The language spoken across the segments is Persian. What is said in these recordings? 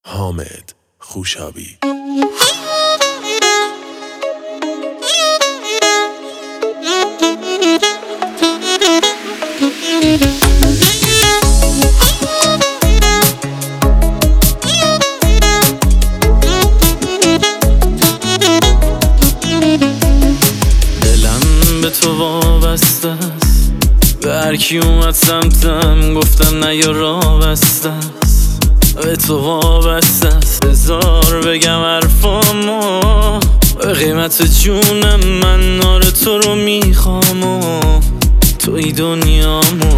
حامد خوشابی. دلم به تو وابسته است، به هرکی اومد سمتم گفتم نه یا راه بسته است. به تو وابسته است، بذار بگم حرفامو، به قیمت جونم من نار تو رو میخوام و توی دنیامو.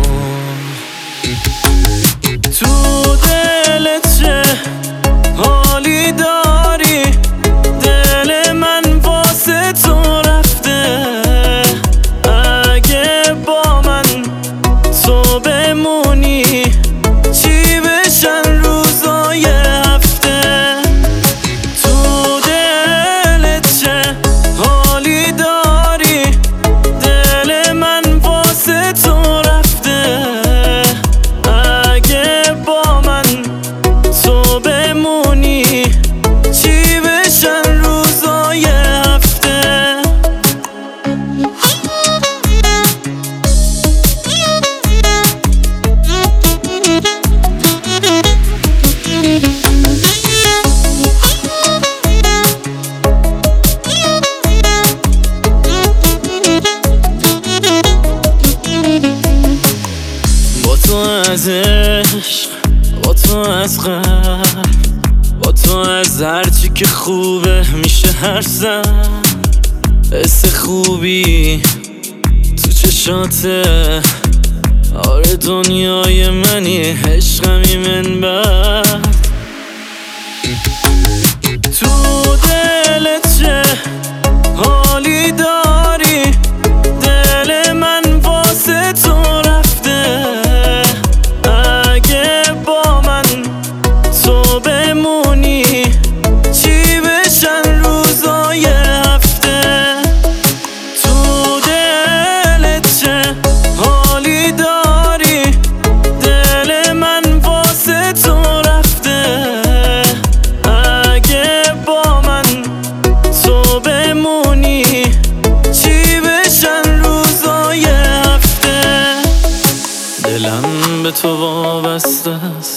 تو دلت چه حالی داری؟ دل من واسه تو رفته، اگه با من تو بمونی چی بشن روزای هفته؟ تو دلت چه حالی داری؟ دل من واسه تو رفته، اگه با من تو بمونی چی بشن روزای هفته؟ با تو از عشق، با تو از قلب، با تو از هرچی که خوبه میشه هر زن. حس خوبی تو چشاته، آره دنیای منی، عشقمی من بعد. تو دلت چه حالی داری؟ دل من واسه تو رفته، اگه با من تو بمونی چی بشن روزای هفته؟ تو دلت چه حالی داری؟ دل من واسه تو رفته، اگه با من تو بمونی چی بشن روزای هفته؟ دلم به تو وابسته است،